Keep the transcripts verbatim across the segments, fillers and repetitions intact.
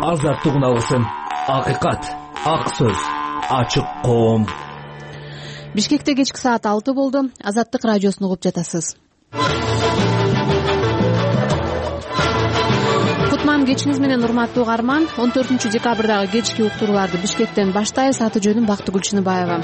азаттык уналсын. Акыйкат, ак сөз, ачык коом. Бишкекте кечки саат алты болду. Азаттык радиосун угуп жатасыз. Кутман кечиңиз менен урматтуу угарман. он төртүнчү декабрдагы кечки уктурууларды Бишкектен баштайбыз. Аты жөнүм Бактыгүл Чыныбаева.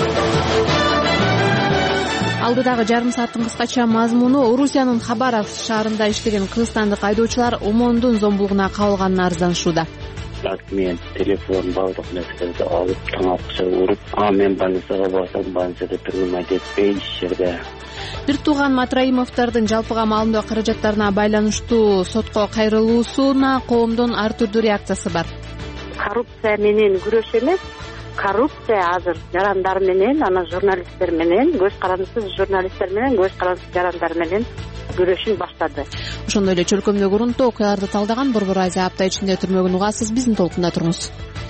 Алдыдагы жарым сааттын кыскача мазмуну: Орусиянын Хабаров шаарында иштеген кыргызстандык айдоочулар ОМОНдун зомбулугуна кабылганына арызданышууда. Мен телефон баардык нерселерди алып таң акча уруп, а мен больницага барсам, больницада турмун айтпай жерде. Бир тууган Матраимовдордун жалпыга маалымдоо каражаттарына байланыштуу сотко кайрылуусуна коомдон ар түрдүү реакциясы бар. Коррупция менен күрөш эмес, коррупция азыр жарандар менен, ана журналисттер менен, көз карандысыз журналисттер менен, көз карандысыз жарандар менен күрөшүн баштады. Ошондой эле чөлкөмдөгү урунтуу окуяларды талдаган Борбор Азия апта ичинде түрмөгүн угасыз. Биздин толкунда туруңуз.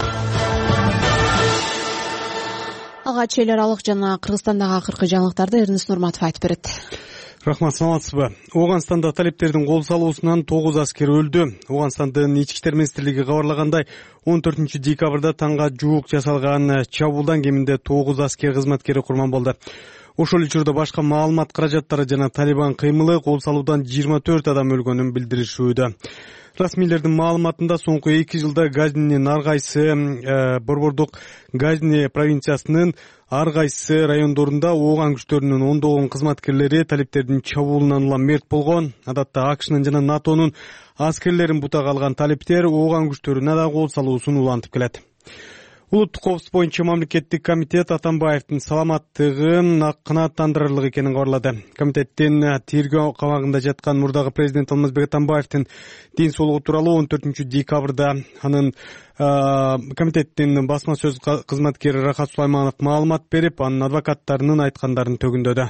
Алгач эл аралык жана Кыргызстандагы акыркы жаңылыктарды Эрнест Нурматов айтып берет. Рахмат, саламатсызбы? Ооганстанда талептердин кол салуусунан тогуз аскер өлдү. Ооганстандын ички иштер министрлиги кабарлагандай, он төртүнчү декабрда таңга жуук жасалган чабуулдан кеминде тогуз аскер кызматкери курман болду. Ошол учурда башка маалымат каражаттары жана Талибан кыймылы кол салуудан жыйырма төрт адам өлгөнүн билдиришүүдө. Расмийлердин маалыматында соңку эки жылда Газнинин ар кайсы борбордук Газни провинциясынын ар кайсы райондорунда ооган күчтөрүнүн ондогон кызматкерлери талиптердин чабуулунан улам мерт болгон. Адатта АКШнын жана НАТОнун аскерлерин бутага алган талиптер ооган күчтөрүнө да кол салуусун улантып келет. Улуттук коопсуздук боюнча мамлекеттик комитет Атамбаевдин саламаттыгын канааттандырарлык экенин кабарлады. Комитеттин тергөө камагында жаткан мурдагы президент Алмазбек Атамбаевдин ден соолугу тууралуу он төртүнчү декабрда анын комитеттин басма сөз кызматкери Рахат Сулайманов маалымат берип, анын адвокаттарынын айткандарын төгүндөдү.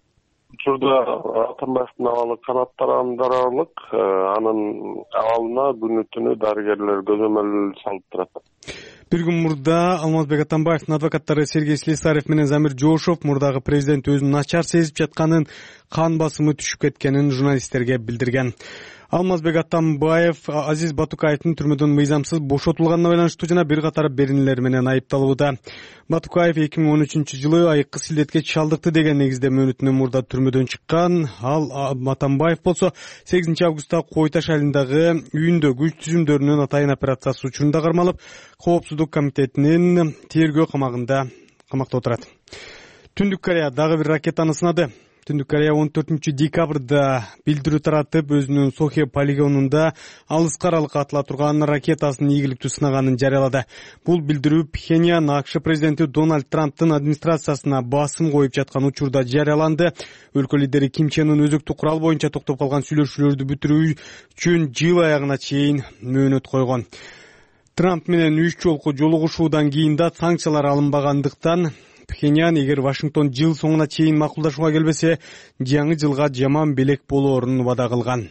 Учурда Атамбаевдин абалы канааттандырарлык, анын абалына күнү түнү дарыгерлер көзөмөл салып турат. Бир күн мурда Алмазбек Атамбаевдин адвокаттары Сергей Слесарев менен Замир Жошов мурдагы президент өзүн начар сезип жатканын, кан басымы түшүп кеткенин журналисттерге билдирген. Алмазбек Атамбаев Азиз Батукаевдин түрмөдөн мыйзамсыз бошотулганына байланыштуу жана бир катар беренелер менен айыпталууда. Батукаев эки миң он үчүнчү жылы айыккы силдетке чалдыкты деген негизде мөөнөтүнөн мурда түрмөдөн чыккан. Ал Атамбаев болсо сегизинчи августта Кой Таш айылындагы үйүндө күч түзүмдөрүнүн атайын операциясы учурунда кармалып, коопсуздук комитетинин тергөө камагында камакта отурат. Түндүк Корея дагы бир ракетаны сынады. Түндүк Корея он төртүнчү декабрда билдирүү таратып, өзүнүн Сохе полигонунда алыска аралыкка атыла турган ракетасын ийгиликтүү сынаганын жарыялады. Бул билдирүү Пхеньян АКШ президенти Дональд Трамптын администрациясына басым коюп жаткан учурда жарыяланды. Өлкө лидери Ким Чен Ын өзөктүк курал боюнча токтоп калган сүйлөшүүлөрдү бүтүрүү үчүн жыл аягына чейин мөөнөт койгон. Трамп менен үч жолку жолугушуудан кийин да санкциялар алынбагандыктан Пхеньян эгер Вашингтон жыл соңуна чейин макулдашууга келбесе, жаңы жылга жаман белек болоорун убада кылган.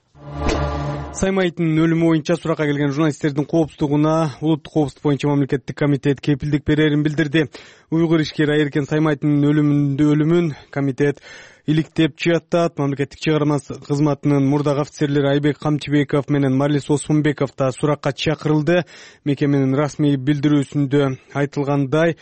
Саймайтын өлүмү боюнча суракка келген журналисттердин коопсуздугуна Улуттук коопсуздук боюнча мамлекеттик комитет кепилдик берерин билдирди. Уйгур ишкери Айыркен Саймайтын өлүмүндө өлүмүн комитет иликтеп чыяттат. Мамлекеттик чек ара кызматынын мурдагы офицерлери Айбек Камчыбеков менен Марлис Осмонбеков да суракка чакырылды. Мекеменин расмий билдирүүсүндө айтылгандай,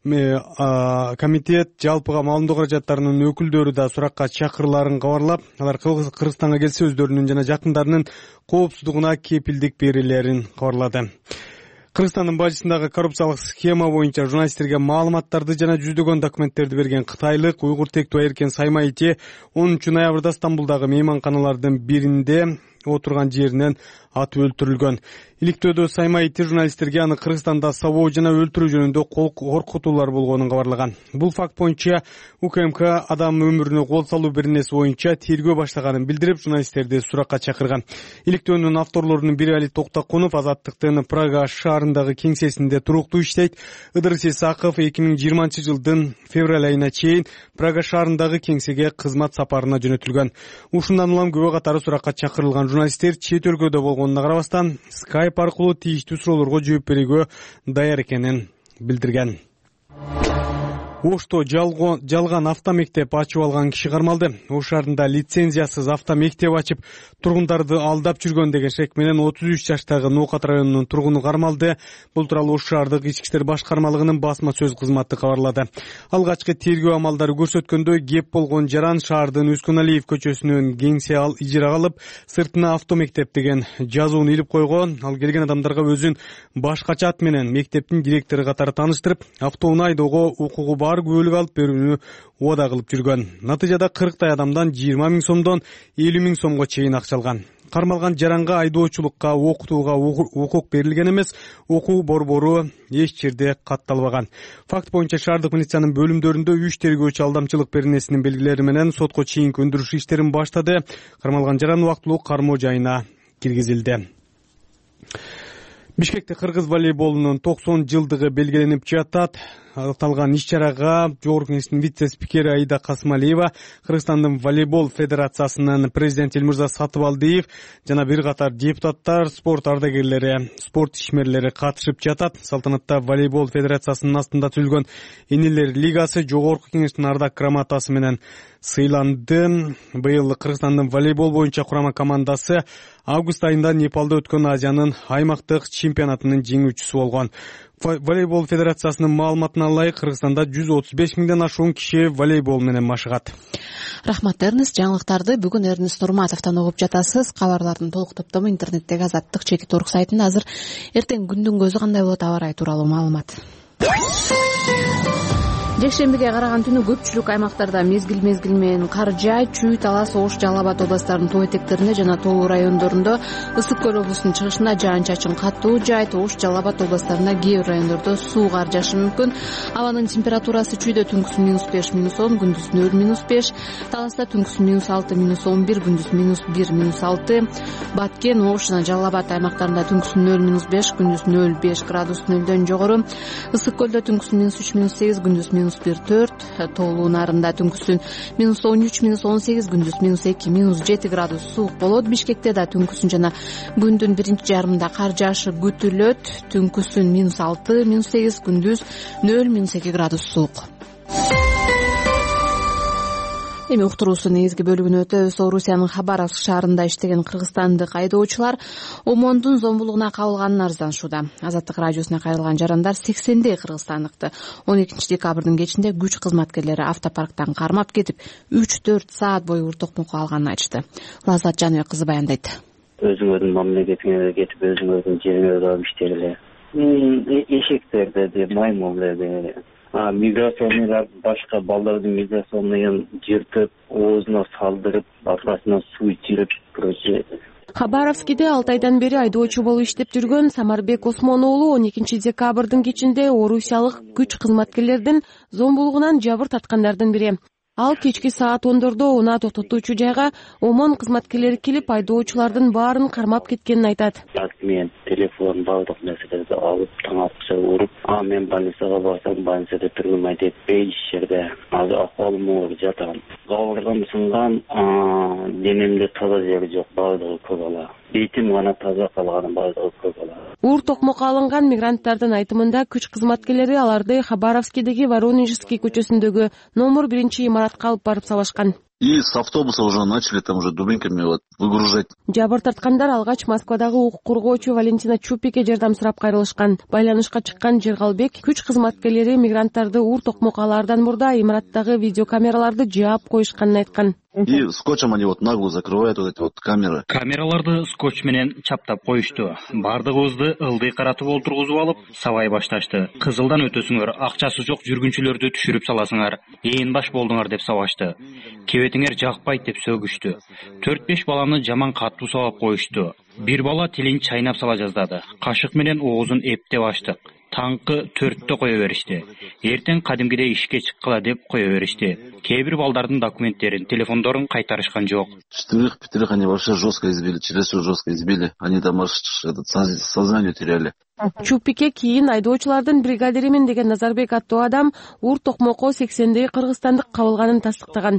комитет жалпыга маалымдоо каражаттарынын өкүлдөрү да суракка чакырыларын кабарлап, алар Кыргызстанга келсе өздөрүнүн жана жакындарынын коопсуздугуна кепилдик берилерин кабарлады. Кыргызстандын бажысындагы коррупциялык схема боюнча журналисттерге маалыматтарды жана жүздөгөн документтерди берген кытайлык уйгур тектүү Айыркен Саймайти онунчу ноябрда Стамбулдагы мейманканалардын биринде отурган жеринен атып өлтүрүлгөн. Иликтөөдө Саймайти журналисттерге аны Кыргызстанда сабоо жана өлтүрүү жөнүндө коркутуулар болгонун кабарлаган. Бул факт боюнча УКМК адам өмүрүнө кол салуу беренеси боюнча тергөө баштаганын билдирип, журналисттерди суракка чакырган. Иликтөөнүн авторлорунун бири Али Токтакунов Азаттыктын Прага шаарындагы кеңсесинде туруктуу иштейт. Ыдырыс Исаков эки миң жыйырманчы жылдын февраль айына чейин Прага шаарындагы кеңсеге кызмат сапарына жөнөтүлгөн. Ушундан улам күбө катары суракка чакырылган журналисттер чет өлкөдө болгонуна карабастан Skype аркылуу тийиштүү суроолорго жооп берүүгө даяр экенин билдирген. Ошто жалган автомектеп ачып алган киши кармалды. Ош шаарында лицензиясыз автомектеп ачып тургундарды алдап жүргөн деген шек менен отуз үч жаштагы Ноокат районунун тургуну кармалды. Бул тууралуу Ош шаардык ички иштер башкармалыгынын басма сөз кызматы кабарлады. Алгачкы тергөө амалдары көрсөткөндөй, кеп болгон жаран шаардын Үскөналиев көчөсүнөн кеңсе ал ижарага алып, сыртына автомектеп деген жазууну илип койгон. Ал келген адамдарга өзүн башкача ат менен мектептин директору катары тааныштырып, автоунаа айдоого укугу бар күбөлүк алып берүүнү убада кылып жүргөн. Натыйжада кырктай адамдан жыйырма миң сомдон элүү миң сомго чейин акча алган. Кармалган жаранга айдоочулукка, окутууга укук берилген эмес, окуу борбору эч жерде катталбаган. Факт боюнча шаардык милициянын бөлүмдөрүндө үч тергөөчү алдамчылык беренесинин белгилери менен сотко чейинки өндүрүш иштерин баштады. Кармалган жаран убактылуу кармоо жайына киргизилди. Бишкекте кыргыз волейболунун токсон жылдыгы белгиленип жатат. Аталган иш-чарага Жогорку Кеңештин вице-спикери Аида Касымалиева, Кыргызстандын волейбол федерациясынын президенти Элмырза Сатыбалдиев жана бир катар депутаттар, спорт ардагерлери, спорт ишмерлери катышып жатат. Салтанатта волейбол федерациясынын астында түзүлгөн Энелер лигасы Жогорку Кеңештин ардак грамотасы менен сыйланды. Быйыл Кыргызстандын волейбол боюнча курама командасы август айында Непалда өткөн Азиянын аймактык чемпионатынын жеңүүчүсү болгон. Волейбол федерациясынын маалыматына ылайык, Кыргызстанда жүз отуз беш миңден ашуун киши волейбол менен машыгат. Рахмат, Эрнест. Жаңылыктарды бүгүн Эрнест Нурматовдон угуп жатасыз. Кабарлардын толук топтому интернеттеги Азаттык чекит орг сайтында азыр. Эртең күндүн көзү кандай болот, аба ырайы тууралуу маалымат. Жекшембиге караган түнү көпчүлүк аймактарда мезгил-мезгил менен кар жай, Чүй, Талас, Ош, Жалал Абад областарынын тоо этектеринде жана Тоолуу райондорунда, Ысык көл облусунун чыгышында жаан-чачын катуу жайт, Ош, Жалал Абад областарында кээ бир райондордо суу кар жаашы мүмкүн. Абанын температурасы Чүйдө түнкүсүн минус беш, минус он, күндүз нөл, минус беш, Таласта түнкүсүн минус алты, минус он бир, күндүз минус бир, минус алты, Баткен, Ош жана Жалал Абад аймактарында түнкүсүн нөл, минус беш, күндүз нөл беш градус нөлдөн жогору, Ысык көлдө түнкүсүн минус үч, минус сегиз, күндүз минус бир төрт, Тоолуу нарында түнкүсүн минус он үч, минус он сегиз, күндүз минус эки, минус жети градус суук болот. Бишкекте да түнкүсүн жана күндүн биринчи жарымында кар жаашы күтүлөт. Түнкүсүн минус алты, минус сегиз, күндүз нөл, минус эки градус суук. Эми уктуруусунун негизги бөлүгүнө өтөбүз. Орусиянын Хабаровск шаарында иштеген кыргызстандык айдоочулар ОМОНдун зомбулугуна кабылганын арызданышууда. Азаттык радиосуна кайрылган жарандар сексендей кыргызстандыкты он экинчи декабрдын кечинде күч кызматкерлери автопарктан кармап кетип, үч төрт саат бою ур токмокко алганын айтышты. Лаззат Жаныбек кызы баяндайт. Өзүңөрдүн мамлекетиңерге кетип, өзүңөрдүн жериңерде алып иштегиле. Эшектерди, маймылдарды, миграционныйлар башка балдардын миграционныйын жыртып, оозуна салдырып, аркасына суу ичирип, короче. Хабаровскиде алты айдан бери айдоочу болуп иштеп жүргөн Самарбек Осмон уулу он экинчи декабрдын кечинде орусиялык күч кызматкерлердин зомбулугунан жабыр тарткандардын бири. Ал кечки саат ондордо унаа токтотуучу жайга ОМОН кызматкерлери келип, айдоочулардын баарын кармап кеткенин айтат. Мен телефон, баардык нерселерди алып, таң акча уруп, а мен больницага барсам, больницада тургум айтып, иш жерде азыр акыбалым оор жатам. Кабыргам сынган, денемде таза жери жок, баардыгы көп ала. Бетим гана таза калган, баардыгы көп ала. Ур токмокко алынган мигранттардын айтымында күч кызматкерлери аларды Хабаровскидеги Воронежский көчөсүндөгү номер биринчи имаратка алып барып салышкан. И с автобуса уже начали там уже дубинками вот выгружать. Жабыр тарткандар алгач Москвадагы укук коргоочу Валентина Чупике жардам сурап кайрылышкан. Байланышка чыккан Жергалбек күч кызматкерлери мигранттарды ур токмокко алаардан мурда имараттагы видеокамераларды жаап коюшканын айткан. И скотчем они вот нагло закрывают вот эти вот камеры. Камераларды скотч менен чаптап коюшту. Бардыгыбызды ылдый каратып олтургузуп алып, сабай башташты. Кызылдан өтөсүңөр, акчасы жок жүргүнчүлөрдү түшүрүп саласыңар. Ээн баш болдуңар деп сабашты. Кебетиңер жакпайт деп сөгүштү. төрт беш баланы жаман катуу сабап коюшту. Бир бала тилин чайнап сала жаздады. Кашык менен оозун эптеп ачтык. Таңкы төрттө кое беришти. Эртең кадимгидей ишке чыккыла деп кое беришти. Кээ бир балдардын документтерин, телефондорун кайтарышкан жок. Четырех, пятерых они вообще жестко избили, через все жестко избили. Они там аж этот сознание теряли. Чупике кийин айдоочулардын бригадиримин деген Назарбек аттуу адам ур токмокко сексендей кыргызстандык кабылганын тастыктаган.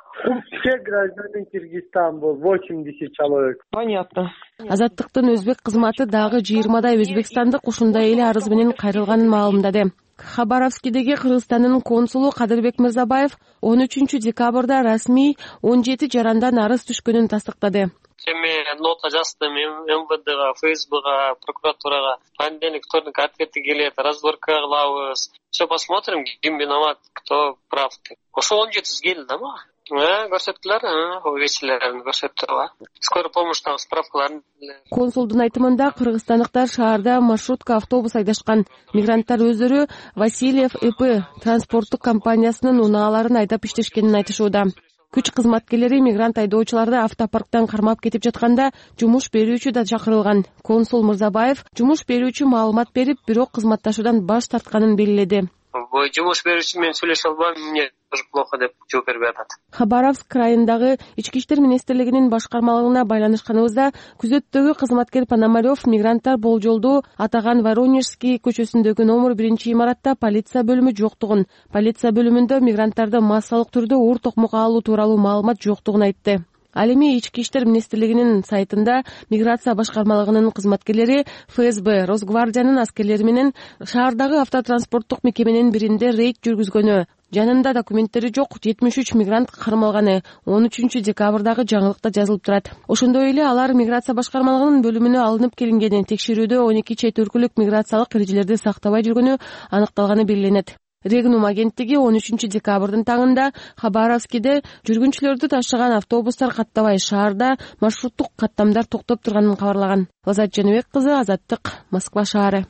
Все граждане Киргизстана был восемьдесят человек. Понятно. Азаттыктын өзбек кызматы дагы жыйырмадай өзбекстандык ушундай эле арыз менен кайрылганын маалымдады. Хабаровскидеги Кыргызстандын консулу Кадырбек Мырзабаев он үчүнчү декабрда расмий он жети жарандан арыз түшкөнүн тастыктады. Мен нота жаздым МВДга, ФСБга, прокуратурага. Понедельник, вторник ответы келет, разборка кылабыз. Все посмотрим, ким виноват, кто прав. Ошо он жетиси келди да мага. Көрсөттүлөр, вечерлерин көрсөттүр. Скорый помощьтагы справкаларын. Консулдун айтымында кыргызстандыктар шаарда маршрутка автобус айдашкан. Мигранттар өздөрү Васильев ЭП транспорттук компаниясынын унааларын айдап иштешкенин айтышууда. Күч кызматкерлери мигрант айдоочуларды автопарктан кармап кетип жатканда жумуш берүүчү да чакырылган. Консул Мырзабаев жумуш берүүчү маалымат берип, бирок кызматташуудан баш тартканын белгиледи. Жумуш берүүчү менен сүйлөшө албайм, мне тоже плохо деп жооп берип атат. Хабаровск районундагы Ички иштер министрлигинин башкармалыгына байланышканыбызда күзөттөгү кызматкер Пономарев мигранттар болжолдуу атаган Воронежский көчөсүндөгү номер биринчи имаратта полиция бөлүмү жоктугун, полиция бөлүмүндө мигранттарды массалык түрдө оор токмокко алуу тууралуу маалымат жоктугун айтты. Ал эми Ички иштер министрлигинин сайтында миграция башкармалыгынын кызматкерлери ФСБ, Росгвардиянын аскерлери менен шаардагы автотранспорттук мекеменин биринде рейд жүргүзгөнү, жанында документтери жок жетимиш үч мигрант кармалганы он үчүнчү декабрдагы жаңылыкта жазылып турат. Ошондой эле алар миграция башкармалыгынын бөлүмүнө алынып келингени, текшерүүдө он эки чет өлкөлүк миграциялык эрежелерди сактабай жүргөнү аныкталганы белгиленет. Регнум агенттиги он үчүнчү декабрдын таңында Хабаровскиде жүргүнчүлөрдү ташыган автобустар каттабай шаарда маршруттук каттамдар токтоп турганын кабарлаган. Лазат Жаныбек кызы, Азаттык, Москва шаары.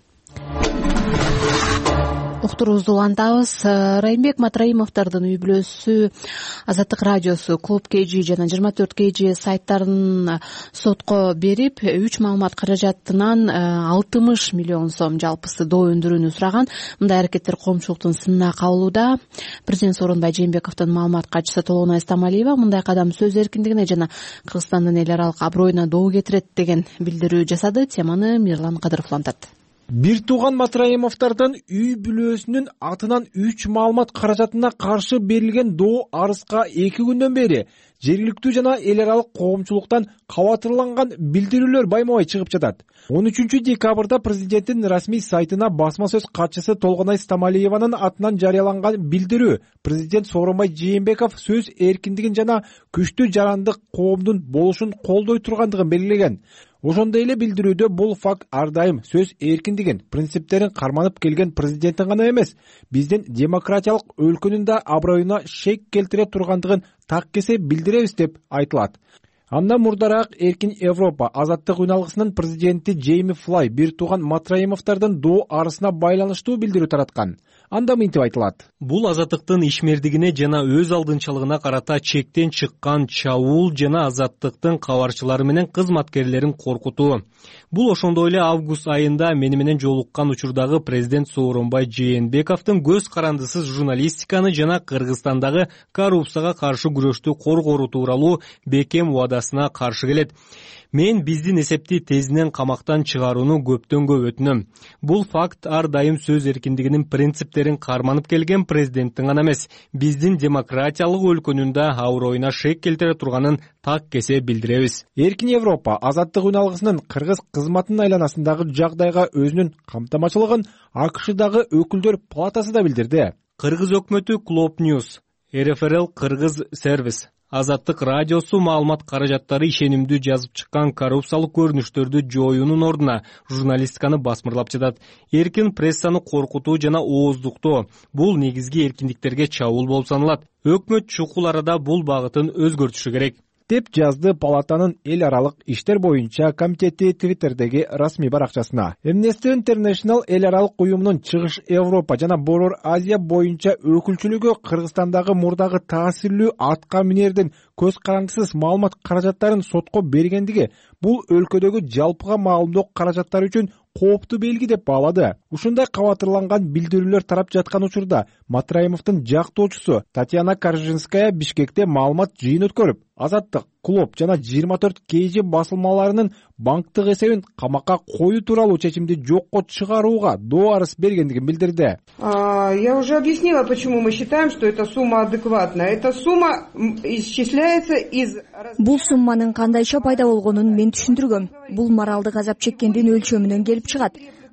Уктуруубузду улантабыз. Райымбек Матраимовдордун үй бүлөсү Азаттык радиосу, Клуб кей джи жана жыйырма төрт кей джи сайттарын сотко берип, үч маалымат каражатынан алтымыш миллион сом жалпысы доо өндүрүүнү сураган. Мындай аракеттер коомчулуктун сынына кабылууда. Президент Сооронбай Жээнбековдун маалымат катчысы Толгонай Стамалиева мындай кадам сөз эркиндигине жана Кыргызстандын эл аралык аброюна доо кетирет деген билдирүү жасады. Теманы Мирлан Кадыров улантат. Бир тууган Матраимовдордун үй бүлөсүнүн атынан үч маалымат каражатына каршы берилген доо арызга эки күндөн бери жергиликтүү жана эл аралык коомчулуктан кабатырланган билдирүүлөр байма-бай чыгып жатат. он үчүнчү декабрда президенттин расмий сайтына басма сөз катчысы Толгонай Стамалиеванын атынан жарыяланган билдирүү президент Сооронбай Жээнбеков сөз эркиндигин жана күчтүү жарандык коомдун болушун колдой тургандыгын белгилеген. Ошондой эле билдирүүдө бул факт ар дайым сөз эркиндигин, принциптерин карманып келген президенттин гана эмес, биздин демократиялык өлкөнүн да аброюна шек келтире тургандыгын так кесе билдиребиз деп айтылат. Андан мурдараак Эркин Европа азаттык үналгысынын президенти Джейми Флай бир тууган Матраимовдордун доо арызына байланыштуу билдирүү тараткан. Анда мынтип айтылат. Бул азаттыктын ишмердигине жана өз алдынчалыгына карата чектен чыккан чабуул жана азаттыктын кабарчылары менен кызматкерлерин коркутуу. Бул ошондой эле август айында мени менен жолуккан учурдагы президент Сооронбай Жээнбековдун көз карандысыз журналистиканы жана Кыргызстандагы коррупцияга каршы күрөштү коргоруу тууралуу бекем убадасына каршы келет. Мен биздин эсепти тезинен камактан чыгарууну көптөн көп өтүнөм. Бул факт ар дайым сөз эркиндигинин принциптерин карманып келген президенттин гана эмес, биздин демократиялык өлкөнүн да аброюна шек келтире турганын так кесе билдиребиз. Эркин Европа азаттык үналгысынын кыргыз кызматынын айланасындагы жагдайга өзүнүн камтамачылыгын АКШдагы өкүлдөр палатасы да билдирди. Кыргыз өкмөтү Клоп Ньюс, эр эф эр эл Кыргыз сервис, Азаттык радиосу маалымат каражаттары ишенимдүү жазып чыккан коррупциялык көрүнүштөрдү жоюунун ордуна журналистиканы басмырлап жатат. Эркин прессаны коркутуу жана ооздуктоо бул негизги эркиндиктерге чабуул болуп саналат. Өкмөт чукул арада бул багытын өзгөртүшү керек деп жазды палатанын эл аралык иштер боюнча комитети Твиттердеги расмий баракчасына. Amnesty International эл аралык уюмунун Чыгыш Европа жана Борор Азия боюнча өкүлчүлүгү Кыргызстандагы мурдагы таасирлүү атка минердин көз карандысыз маалымат каражаттарын сотко бергендиги бул өлкөдөгү жалпыга маалымдоо каражаттары үчүн кооптуу белги деп баалады. Ушундай кабатырланган билдирүүлөр тарап жаткан учурда Матраимовдун жактоочусу Татьяна Коржинская Бишкекте маалымат жыйын өткөрүп, Азаттык, Клоп жана жыйырма төрт кей джи басылмаларынын банктык эсебин камакка коюу тууралуу чечимди жокко чыгарууга доо арыз бергендигин билдирди. Я уже объяснила, почему мы считаем, что эта сумма адекватная. Эта сумма исчисляется из... Бул сумманын кандайча пайда болгонун мен түшүндүргөм. Бул моралдык азап чеккендин өлчөмүнөн келип чыгат.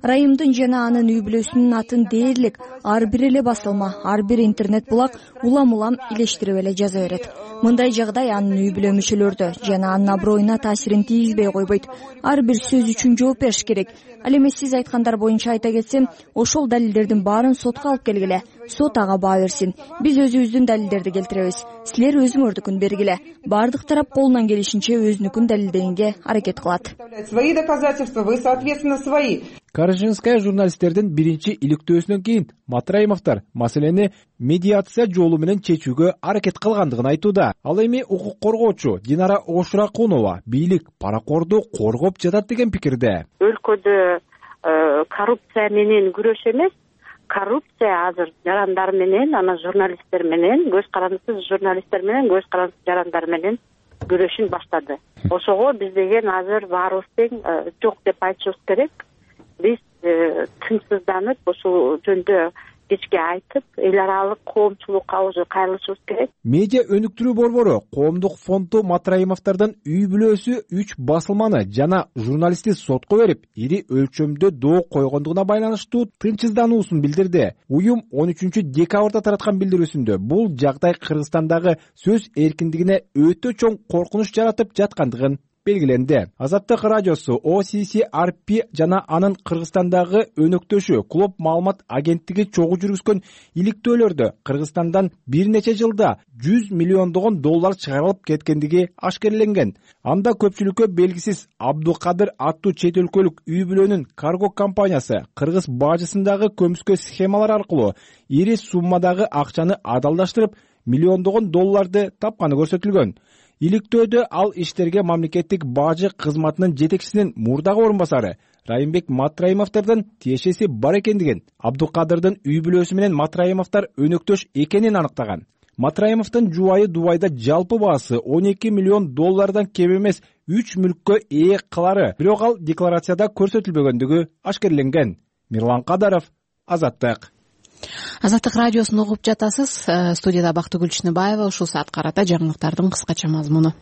Райымдын жана анын үй бүлөсүнүн атын дээрлик ар бир эле басылма, ар бир интернет булак улам-улам илештирип эле жаза берет. Мындай жагдай анын үй бүлө мүчөлөрдө жана анын аброюна таасирин тийгизбей койбойт. Ар бир сөз үчүн жооп бериш керек. Ал эми сиз айткандар боюнча айта кетсем, ошол далилдердин баарын сотко алып келгиле. Сот ага баа берсин. Биз өзүбүздүн далилдерди келтиребиз. Силер өзүңөрдүкүн бергиле. Бардык тарап колунан келишинче өзүнүкүн далилдегенге аракет кылат. Свои доказательства, вы соответственно свои. Каражинская журналисттердин биринчи иликтөөсүнөн кийин Матраимовдор маселени медиация жолу менен чечүүгө аракет кылгандыгын айтууда. Ал эми укук коргоочу Динара Ошуракунова бийлик паракорду коргоп жатат деген пикирде. Өлкөдө коррупция менен күрөш эмес, коррупция азыр жарандар менен, анан журналисттер менен, көз карандысыз журналисттер менен, көз карандысыз жарандар менен күрөшүн баштады. Ошого биз деген азыр баарыбыз тең жок деп айтышыбыз керек. Биз тынчсызданып, ошол жөндө кечке айтып, эл аралык коомчулукка уже кайрылышыбыз керек. Медиа өнүктүрүү борбору коомдук фонду Матраимовдордун үй бүлөсү үч басылманы жана журналистти сотко берип, ири өлчөмдө доо койгондугуна байланыштуу тынчсыздануусун билдирди. Уюм он үчүнчү декабрда тараткан билдирүүсүндө бул жагдай Кыргызстандагы сөз эркиндигине өтө чоң коркунуч жаратып жаткандыгын белгиленди. Азаттык радиосу О Си Си Ар Пи жана анын Кыргызстандагы өнөктөшү Клуб маалымат агенттиги чогуу жүргүзгөн иликтөөлөрдө Кыргызстандан бир нече жылда жүз миллиондогон доллар чыгарылып кеткендиги ашкереленген. Анда көпчүлүккө белгисиз Абдукадыр аттуу чет өлкөлүк үй бүлөнүн карго компаниясы кыргыз бажысындагы көмүскө схемалар аркылуу ири суммадагы акчаны адалдаштырып, миллиондогон долларды тапканы көрсөтүлгөн. Иликтөөдө ал иштерге мамлекеттик бажы кызматынын жетекчисинин мурдагы орун басары Райымбек Матраимовдордун тиешеси бар экендигин, Абдукадырдын үй бүлөсү менен Матраимовдор өнөктөш экенин аныктаган. Матраимовдун жубайы Дубайда жалпы баасы он эки миллион доллардан кем эмес үч мүлккө ээ кылары, бирок ал декларацияда көрсөтүлбөгөндүгү ашкереленген. Мирлан Кадаров, Азаттык. Азаттык радиосун угуп жатасыз. Студияда Бактыгүл Чыныбаева. Ушул саат карата жаңылыктардын кыскача мазмуну.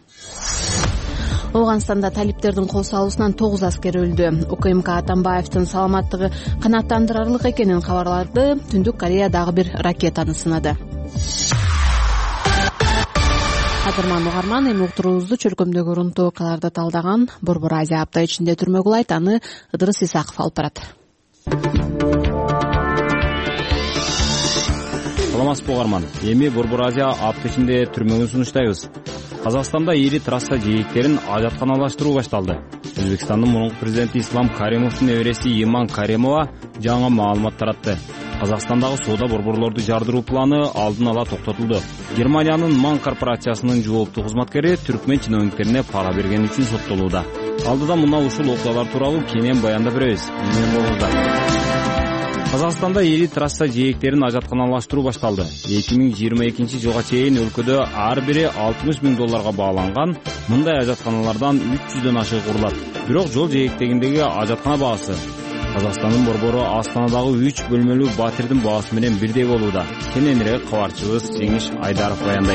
Ооганстанда талиптердин кол салуусунан тогуз аскер өлдү. У К М К Атамбаевдин саламаттыгы канааттандырарлык экенин кабарлады. Түндүк Корея дагы бир ракетаны сынады. Кадырман угарман, эми уктуруубузду чөлкөмдөгү урунтуу окуяларды талдаган Борбор Азия апта ичинде түрмөгү улайт, аны Ыдырыс Исаков алып барат. Саламатсызбы угарман. Эми Борбор Азия апта ичинде түрмөгүн сунуштайбыз. Казакстанда ири трасса жээктерин ажатканалаштыруу башталды. Өзбекстандын мурунку президенти Ислам Каримовдун небереси Иман Каримова жаңы маалымат таратты. Казакстандагы соода борборлорду жардыруу планы алдын ала токтотулду. Германиянын Ман корпорациясынын жооптуу кызматкери түркмен чиновниктерине пара берген үчүн соттолууда. Алдыда мына ушул окуялар тууралуу кенен баяндап беребиз. Менен болуңуздар. Казакстанда ири трасса жээктерин ажатканалаштыруу башталды. эки миң жыйырма экинчи жылга чейин өлкөдө ар бири алтымыш миң долларга бааланган мындай ажатканалардан үч жүздөн ашык курулат. Бирок жол жээктегиндеги ажаткана баасы Казакстандын борбору Астанадагы үч бөлмөлүү батирдин баасы менен бирдей болууда. Кененирээк кабарчыбыз Жеңиш Айдаров баяндайт.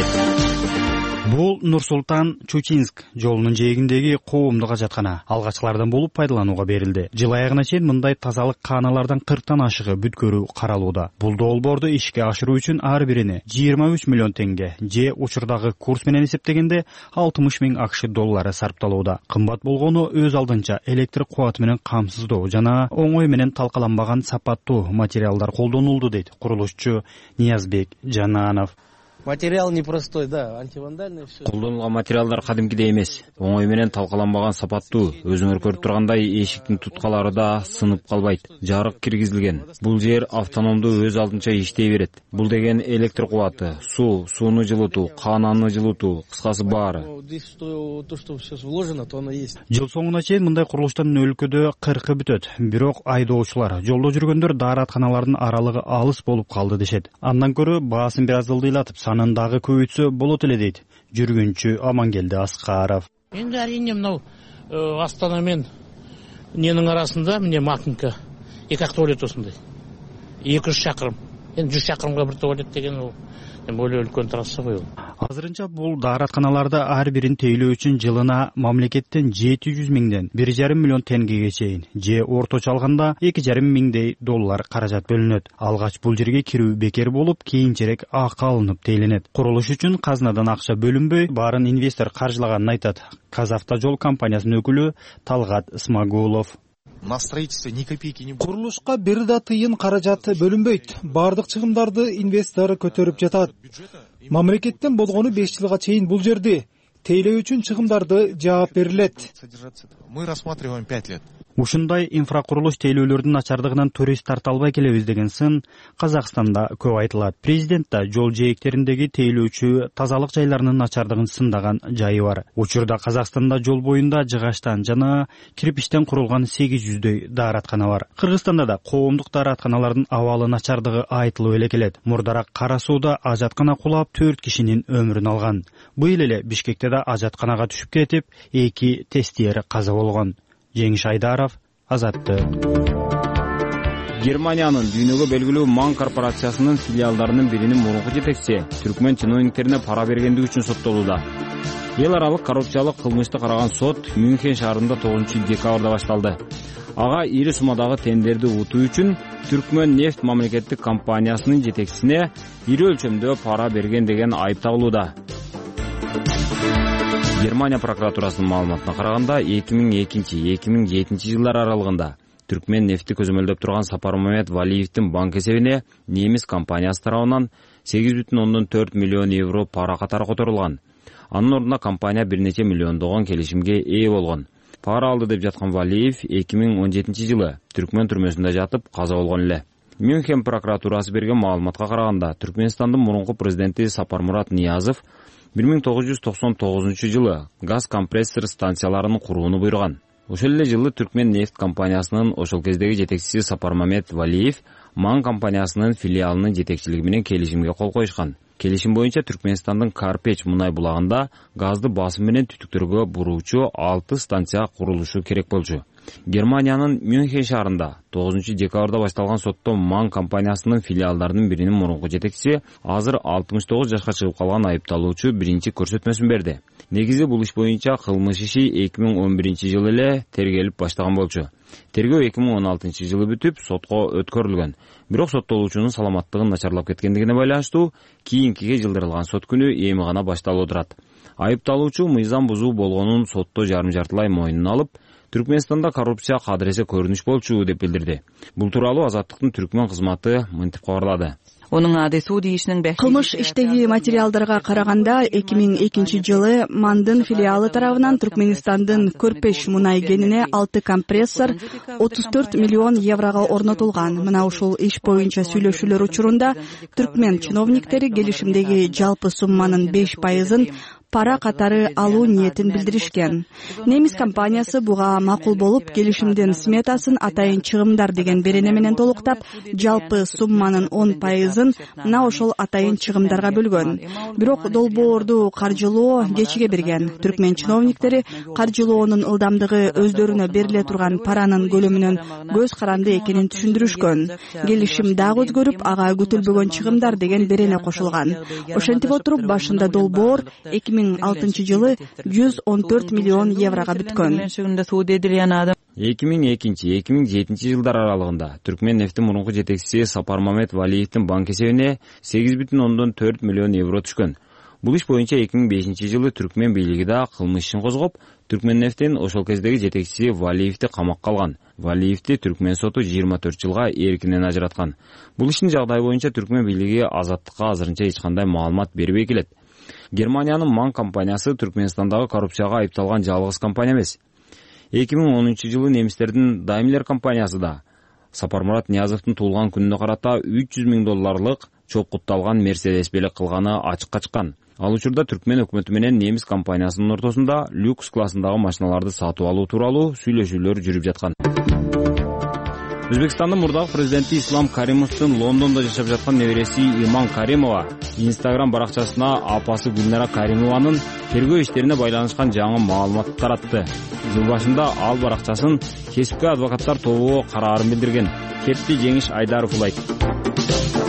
Бул Нур-Султан Чучинск жолунун жээгиндеги коомдук ажаткана алгачкылардан болуп пайдаланууга берилди. Жыл аягына чейин мындай тазалык кааналардан кырктан ашыгы бүткөрүү каралууда. Бул долбоорду ишке ашыруу үчүн ар бирини жыйырма үч миллион теңге же учурдагы курс менен эсептегенде алтымыш миң АКШ доллары сарпталууда. Кымбат болгону өз алдынча электр кубаты менен камсыздоо жана оңой менен талкаланбаган сапаттуу материалдар колдонулду дейт курулушчу Ниязбек Жананов. Материал непростой, да, антивандальный все. Колдонулган материалдар кадимкидей эмес. Оңой менен талкаланбаган сапаттуу. Өзүңөр көрүп тургандай эшиктин туткалары да сынып калбайт. Жарык киргизилген. Бул жер автономдуу өз алдынча иштей берет. Бул деген электр кубаты, суу, сууну жылытуу, каананы жылытуу, кыскасы баары. То, что сейчас вложено, то оно есть. Жыл соңуна чейин мындай курулуштан өлкөдө кыркы бүтөт. Бирок айдоочулар, жолдо жүргөндөр дааратканалардын аралыгы алыс болуп калды дешет. Андан көрө баасын бир аз ылдыйлатып санындагы көбөйтсө болот эле дейт жүргүнчү Амангелди Аскаров. Энди арине мынау Астана мен ненин арасында міне Макинка эки актуалет осындай. эки жүз шақырым. эми жүз чакырымга бир туалет деген ол более үлкен трасса ғой. Азырынча бул дааратканаларды ар бирин тейлөө үчүн жылына мамлекеттен жети жүз миңден бир жарым миллион теңгеге чейин же орточо алганда эки жарым миңдей доллар каражат бөлүнөт. Алгач бул жерге кирүү бекер болуп, кийинчерээк акы алынып дейленет. Курулуш үчүн казнадан акча бөлүнбөй, баарын инвестор каржылаганын айтат Казавтожол компаниясынын өкүлү Талгат Исмагулов. На строительство ни копейки не будет. Курулушка бир да тыйын каражат бөлүнбөйт. Бардык чыгымдарды инвестор көтөрүп жатат. Мамлекеттен болгону беш жылга чейин бул жерди тейлөө үчүн чыгымдарды жаап берилет. Мы рассматриваем пять лет. Ушундай инфракурулуш тейлөөлөрдүн начардыгынан турист тарта албай келебиз деген сын Казакстанда көп айтылат. Президент да жол жээктериндеги тейлөөчү тазалык жайларынын начардыгын сындаган жайы бар. Учурда Казакстанда жол боюнда жыгачтан жана кирпичтен курулган сегиз жүздөй даараткана бар. Кыргызстанда да коомдук дааратканалардын абалы начардыгы айтылып эле келет. Мурдараак Кара сууда ажаткана кулап төрт кишинин өмүрүн алган. Быйыл эле Бишкекте да ажатканага түшүп кетип, эки тестиер каза болгон. Жеңиш Айдаров, Азаттык. Германиянын дүйнөгө белгилүү Ман корпорациясынын филиалдарынын биринин мурунку жетекчиси түркмен чиновниктерине пара бергендиги үчүн соттолууда. Эл аралык коррупциялык кылмышты караган сот Мюнхен шаарында тогузунчу декабрда башталды. Ага ири суммадагы тендерди утуу үчүн Түркмен нефть мамлекеттик компаниясынын жетекчисине ири өлчөмдө пара берген деген айып тагылууда. Германия прокуратурасынын маалыматына караганда эки миң экинчи — эки миң жетинчи жылдар аралыгында Түркмен нефти көзөмөлдөп турган Сапармамет Валиевдин банк эсебине немис компаниясы тарабынан сегиз бүтүн ондон төрт миллион евро пара катары которулган. Анын ордуна компания бир нече миллиондогон келишимге ээ болгон. Пара алды деп жаткан Валиев эки миң он жетинчи жылы Түркмен түрмөсүндө жатып каза болгон эле. Мюнхен прокуратурасы берген маалыматка караганда Түркменстандын мурунку президенти Сапармурат Ниязов бир миң тогуз жүз токсон тогузунчу жылы газ компрессор станцияларын курууну буйруган. Ошол эле жылы Түркмен нефть компаниясынын ошол кездеги жетекчиси Сапармамет Валиев Ман компаниясынын филиалынын жетекчилиги менен келишимге кол коюшкан. Келишим боюнча Түркменстандын Карпеч мунай булагында газды басым менен түтүктөргө буруучу алты станция курулушу керек болчу. Германиянын Мюнхен шаарында тогузунчу декабрда башталган сотто Ман компаниясынын филиалдарынын биринин мурунку жетекчиси азыр алтымыш тогуз жашка чыгып калган айыпталуучу биринчи көрсөтмөсүн берди. Негизи бул иш боюнча кылмыш иши эки миң он биринчи жылы эле тергелип баштаган болчу. Тергөө эки миң он алтынчы жылы бүтүп, сотко өткөрүлгөн. Бирок соттолуучунун саламаттыгын начарлап кеткендигине байланыштуу кийинкиге жылдырылган сот күнү эми гана башталып турат. Айыпталуучу мыйзам бузуу болгонун сотто жарым жартылай мойнуна алып, Түркменстанда коррупция кадыресе көрүнүш болчу деп билдирди. Бул тууралуу Азаттыктын Түркмен кызматы мынтип кабарлады. Кылмыш иштеги материалдарга караганда эки миң экинчи жылы Мандын филиалы тарабынан Түркменстандын Көрпеш мунай кенине алты компрессор отуз төрт миллион еврого орнотулган. Мына ушул иш боюнча сүйлөшүүлөр учурунда Түркмен чиновниктери келишимдеги жалпы сумманын беш пайызын пара катары алуу ниетин билдиришкен. Немис компаниясы буга макул болуп, келишимдин сметасын атайын чыгымдар деген берене менен толуктап, жалпы сумманын он пайызын мына ошол атайын чыгымдарга бөлгөн. Бирок долбоорду каржылоо кечиге берген. Түркмен чиновниктери каржылоонун ылдамдыгы өздөрүнө бериле турган паранын көлөмүнөн көз каранды экенин түшүндүрүшкөн. Келишим дагы өзгөрүп, ага күтүлбөгөн чыгымдар деген берене кошулган. Ошентип отуруп, башында долбоор эки миң алтынчы жылы жүз он төрт миллион еврого бүткөн. эки миң экинчи — эки миң жетинчи жылдар аралыгында Түркмен нефтин мурунку жетекчиси Сапармамет Валиевдин банк эсебине сегиз бүтүн ондон төрт миллион евро түшкөн. Бул иш боюнча эки миң бешинчи жылы Түркмен бийлиги да кылмыш ишин козгоп, Түркмен нефтин ошол кездеги жетекчиси Валиевди камакка алган. Валиевди Түркмен соту жыйырма төрт жылга эркинен ажыраткан. Бул иштин жагдайы боюнча Түркмен бийлиги Азаттыкка азырынча эч кандай маалымат бербей келет. Германиянын Ман компаниясы Түркменстандагы коррупцияга айыпталган жалгыз компания эмес. эки миң онунчу жылы немистердин Daimler компаниясы да Сапармурат Ниязовдун туулган күнүнө карата үч жүз миң долларлык чокутталган Мерседес белек кылганы ачыкка чыккан. Ал учурда Түркмен өкмөтү менен немис компаниясынын ортосунда люкс классындагы машиналарды сатып алуу тууралуу сүйлөшүүлөр жүрүп жаткан. Өзбекстандын мурдагы президенти Ислам Каримовдун Лондондо жашап жаткан небереси Иман Каримова Instagram баракчасына апасы Гүлнара Каримованын тергөө иштерине байланышкан жаңы маалымат таратты. Жыл башында ал баракчасын кесипкөй адвокаттар тобу караарын билдирген. Кепти Жеңиш Айдаров улайт.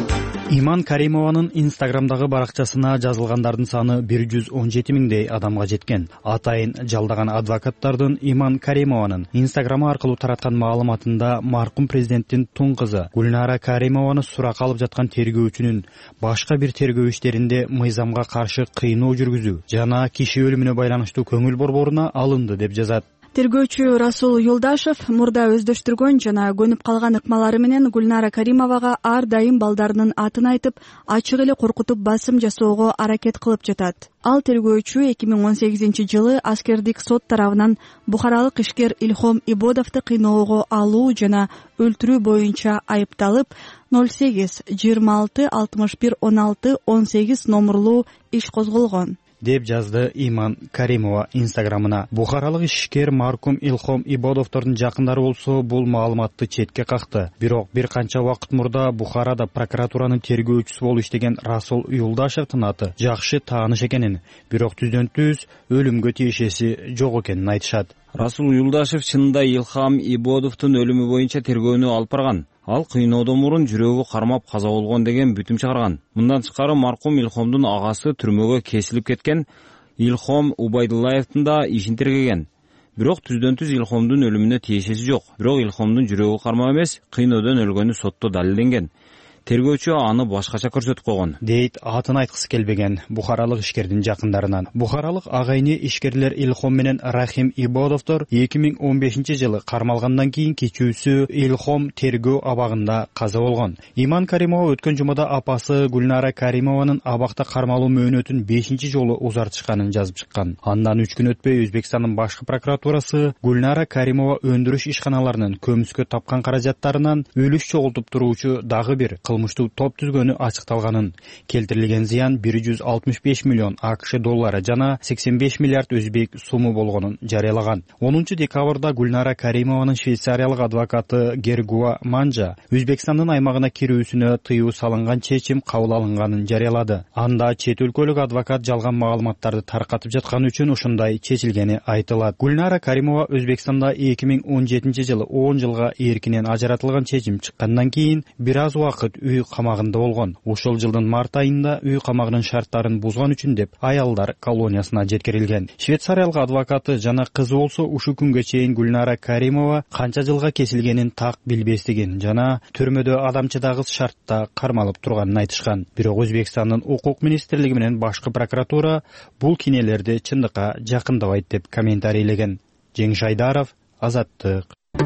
Иман Каримованын инстаграмдагы баракчасына жазылгандардын саны бир жүз он жети миңдей адамга жеткен. Атайын жалдаган адвокаттардын Иман Каримованын инстаграмы аркылуу тараткан маалыматында маркум президенттин тун кызы Гүлнара Каримованы суракка алып жаткан тергөөчүнүн башка бир тергөө иштеринде мыйзамга каршы кыйноо жүргүзүү жана киши өлүмүнө байланыштуу көңүл борборуна алынды деп жазат. Тергөөчү Расул Юлдашев мурда өздөштүргөн жана көнүп калган ыкмалары менен Гүлнара Каримовага ар дайым балдарынын атын айтып, ачык эле коркутуп басым жасоого аракет кылып жатат. Ал тергөөчү эки миң он сегизинчи жылы аскердик сот тарабынан бухаралык ишкер Илхом Ибодовду кыйноого алуу жана өлтүрүү боюнча айыпталып, ноль сегиз жыйырма алты алтымыш бир он алты он сегиз номурлуу иш козголгон деп жазды Иман Каримова инстаграмына. Бухаралык ишкер маркум Илхом Ибодовдордун жакындары болсо бул маалыматты четке какты. Бирок бир канча убакыт мурда Бухарада прокуратуранын тергөөчүсү болуп иштеген Расул Юлдашевдин аты жакшы тааныш экенин, бирок түздөн түз өлүмгө тиешеси жок экенин айтышат. Расул Юлдашев чынында Илхам Ибодовдун өлүмү боюнча тергөөнү алып барган. Ал кыйноодон мурун жүрөгү кармап каза болгон деген бүтүм чыгарган. Мындан тышкары маркум Илхомдун агасы түрмөгө кесилип кеткен Илхом Убайдуллаевдин да ишин тергеген. Бирок түздөн түз Илхомдун өлүмүнө тиешеси жок. Бирок Илхомдун жүрөгү кармап эмес, кыйноодон өлгөнү сотто далилденген. Тергөөчү аны башкача көрсөтүп койгон, дейт атын айткысы келбеген бухаралык ишкердин жакындарынан. Бухаралык агайны ишкерлер Илхом менен Рахим Ибодовдор эки миң он бешинчи жылы кармалгандан кийин кичүүсү Илхом тергөө абагында каза болгон. Иман Каримова өткөн жумада апасы Гүлнара Каримованын абакта кармалуу мөөнөтүн бешинчи жолу узартышканын жазып чыккан. Андан үч күн өтпөй Өзбекстандын башкы прокуратурасы Гүлнара Каримова өндүрүш ишканаларынын көмүскө тапкан каражаттарынан өлүш чогултуп туруучу дагы бир кылмыштуу топ түзгөнү ачыкталганын, келтирилген зыян бир жүз алтымыш беш миллион АКШ доллары жана сексен беш миллиард өзбек суму болгонун жарыялаган. онунчу декабрда Гүлнара Каримованын швейцариялык адвокаты Гергуа Манжа Өзбекстандын аймагына кирүүсүнө тыюу салынган чечим кабыл алынганын жарыялады. Анда чет өлкөлүк адвокат жалган маалыматтарды таркатып жатканы үчүн ушундай чечилгени айтылат. Гүлнара Каримова Өзбекстанда эки миң он жетинчи жылы он жылга эркинен ажыратылган чечим чыккандан кийин бир аз убакыт үй камагында болгон. Ошол жылдын март айында үй камагынын шарттарын бузган үчүн деп аялдар колониясына жеткирилген. Швейцариялык адвокаты жана кызы болсо ушул күнгө чейин Гүлнара Каримова канча жылга кесилгенин так билбестигин жана түрмөдө адамчыдагыс шартта кармалып турганын айтышкан. Бирок Өзбекстандын укук министрлиги менен башкы прокуратура бул кинелерди чындыкка жакындабайт деп комментарийлеген. Жеңиш Айдаров, Азаттык.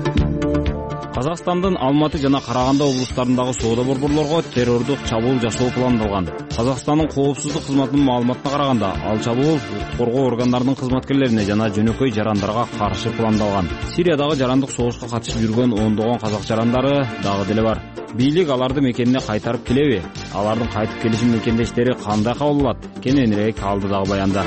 Казакстандын Алматы жана Караганда облустарындагы соода борборлорго террордук чабуул жасоо пландалган. Казакстандын коопсуздук кызматынын маалыматына караганда, ал чабуул укук коргоо органдарынын кызматкерлерине жана жөнөкөй жарандарга каршы пландалган. Сириядагы жарандык согушка катышып жүргөн ондогон казак жарандары дагы деле бар. Бийлик аларды мекенине кайтарып келеби? Алардын кайтып келишин мекендештери кандай кабыл алат? Кененирээк алды дагы баянда.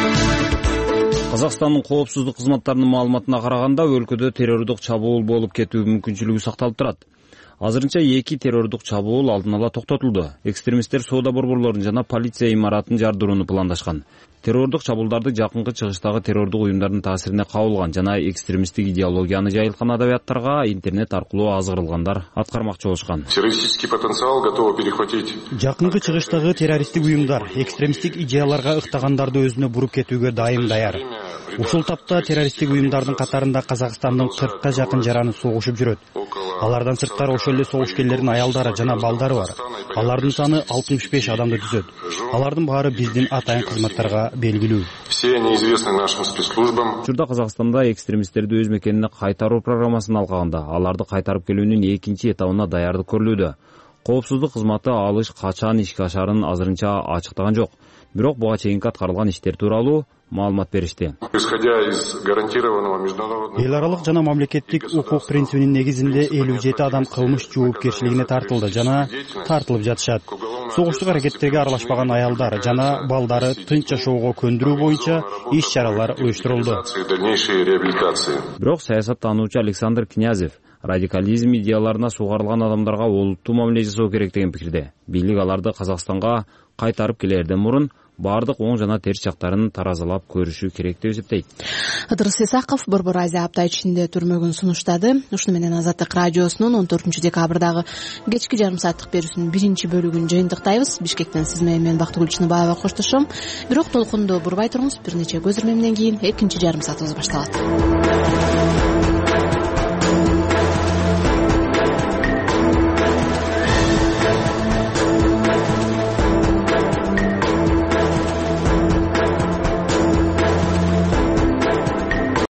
Казакстандын коопсуздук кызматтарынын маалыматына караганда, өлкөдө террордук чабуул болуп кетүү мүмкүнчүлүгү сакталып турат. Азырынча эки террордук чабуул алдын ала токтотулду. Экстремисттер соода борборлорун жана полиция имаратын жардырууну пландашкан. Террордук чабуулдарды жакынкы чыгыштагы террордук уюмдардын таасирине кабылган жана экстремисттик идеологияны жайылткан адабияттарга интернет аркылуу азгырылгандар аткармакчы болушкан. Террористический потенциал готовы перехватить. Жакынкы чыгыштагы террористтик уюмдар экстремисттик идеяларга ыктагандарды өзүнө буруп кетүүгө дайым даяр. Ушул тапта террористтик уюмдардын катарында Казакстандын кыркка жакын жараны согушуп жүрөт. Алардан сырткары ошол эле согушкерлердин аялдары жана балдары бар. Алардын саны алтымыш беш адамды түзөт. Алардын баары биздин атайын кызматтарга белгилүү. Все они известны нашим спецслужбам. Учурда Казакстанда экстремисттерди өз мекенине кайтаруу программасын алганда, аларды кайтарып келүүнүн экинчи этабына даярдык көрүлүүдө. Коопсуздук кызматы алыш качан ишке ашарын азырынча ачыктаган жок. Бирок буга чейинки аткарылган иштер тууралуу маалымат беришти. Эл аралык жана мамлекеттик укук принцибинин негизинде элүү жети адам кылмыш жоопкерчилигине тартылды жана тартылып жатышат. Согуштук аракеттерге аралашпаган аялдар жана балдары тынч жашоого көндүрүү боюнча иш-чаралар уюштурулду. Бирок саясаттануучу Александр Князев радикализм идеяларына сугарылган адамдарга олуттуу мамиле жасоо керек деген пикирде. Бийлик аларды Казакстанга кайтарып келерден мурун баардык оң жана терс жактарын таразалап көрүшү керек деп эсептейт. Ыдырыс Исаков Борбор Азия апта ичинде түрмөгүн сунуштады. Ушуну менен Азаттык радиосунун он төртүнчү декабрдагы кечки жарым сааттык берүүсүнүн биринчи бөлүгүн жыйынтыктайбыз. Бишкектен сиз менен мен Бактыгүл Чыныбаева коштошом. Бирок толкунду бурбай туруңуз, бир нече көз ирмемден кийин экинчи жарым саатыбыз башталат.